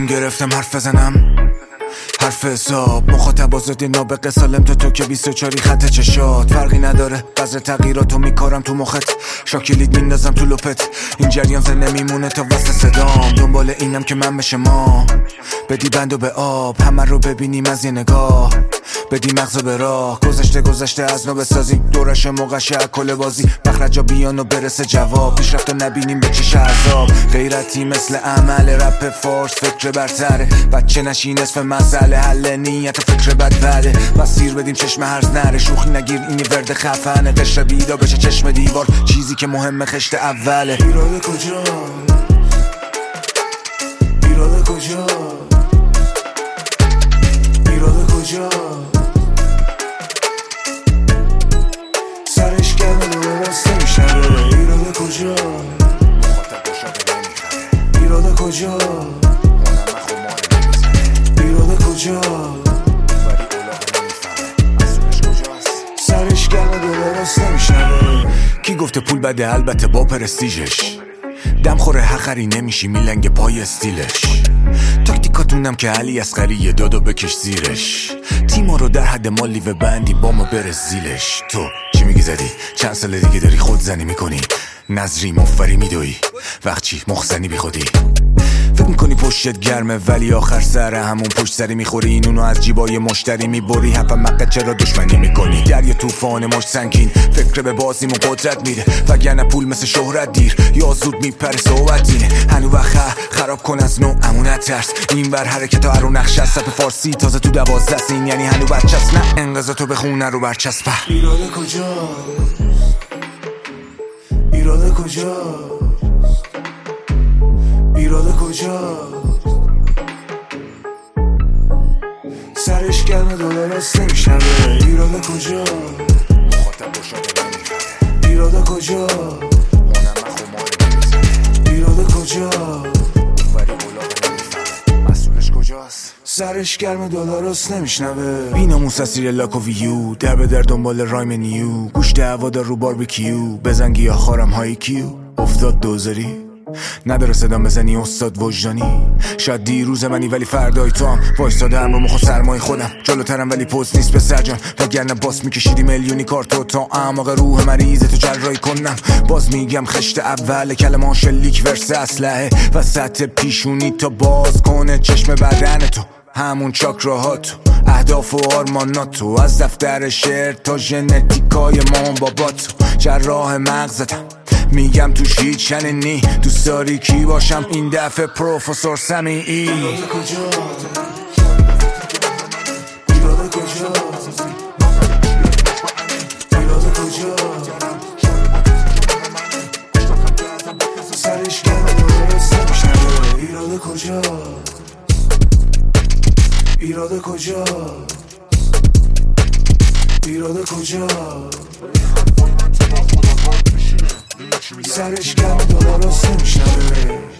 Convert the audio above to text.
گرفتم حرف بزنم، حرف حساب مخاطب آزادی نابغه سالم تو که 24 خط چشات فرقی نداره، بذر تغییراتو میکارم تو مخت، شاکلید میندازم تو لپت، این جریان زنده میمونه تا وسط صدام، دنبال اینم که من بشه ما، بدی بندو به آب همه رو ببینیم از یه نگاه، بدی مغزو به راه، گذشته از نو بسازیم، دورش موقعش کل بازی، مخرجا بیان و برسه جواب، پیشرفتو نبینیم به چش عذاب، غیرتی مثل عمل رپ فارس فکر برتره، بچه نشی نصف مسئله حل نیت و فکر بد بده، مسیر بدیم چشم هرز نره، شوخی نگیر اینی ورد خفنه، قشر بیدا بشه چشم دیوار، چیزی که مهمه خشت اوله. ایراده کجا؟ ایراده کجا؟ ایراده کجا؟ سرش گرمه دوباره راست نمیشنوه. ایراده کجا؟ مخاطب گشاده نمیخره. ایراده کجا؟ ایراده کجا؟ سرش گرمه دوباره راست نمیشنوه. کی گفته پول بده؟ البته با پرستیژش، دم خوره حقری نمیشی میلنگ پای استیلش، تاکتیکاتونم که علی اصغری دادو بکش زیرش، تیما رو در حد مالی و بندی با ما برس زیلش. تو چی میگی زدی؟ چند سال دیگه داری خودزنی میکنی، نظری مفری میدوی، وقت چی مخزنی بی خودی، فکر میکنی پشتت گرمه ولی آخر سر همون پشت سری میخوری، این اونو از جیبای مشتری میبری، حفا مقه چرا دشمنی میکنی، دریا طوفان مشت سنگین، فکر به بازیمون قدرت میده، وگرنه پول مثل شهرت دیر یا زود میپره صحبت اینه، هنو وقت خراب کن از نوع امونت ترس، این بر حرکت ها رو نقش است فارسی تازه تو 12 سین، یعنی هنو برچست نه انقضا تو بخونه رو برچسبه. ایراده کجا؟ ایراده کجا؟ ایراده کجا؟ سرش گرمه دوباره راست نمیشنوه. ایراده کجا؟ مخاطب گشاده نمیخره. ایراده کجا؟ اونم خمار نمیزنه. ایراده کجا؟ ولی اولاغه نمیفهمه مسئولش کجاست. سرش گرمه دوباره راست نمیشنوه. بیناموس اسیر لاک و ویو، در به در دنبال رایم نیو، گوشت هوادار رو باربیکیو، بزن گیاه خارم های کیو، افتاد دوزاری نداره صدا بزنی استاد وجدانی، شاید دیروز منی ولی فردای تو هم وایستادم رو مخو سرمای خودم، جلوترم ولی پست نیست پسر جان، وگرنه باس میکشیدی میلیونی کارتو تا اعماق روح مریض تو جرایی کنم، باز میگم خشت اول کلمه شلیک ورس اسلحه وسط پیشونی تا باز کنه چشم بدن تو، همون چاکراهاتو، اهداف و آرماناتو، از دفتر شعر تا ژنتیکای مام باباتو، جراح مغزتم میگم توش هیچ شننی، دوست داری کی باشم این دفعه پروفسور سمیعی. ایراده کجا؟ ایراده کجا؟ ایراده کجا؟ سرش گرمه دوباره راست نمیشنوه. ایراده کجا؟ ایراده کجا؟ ایراده کجا؟ سرش گرمه دوباره راست نمیشنوه.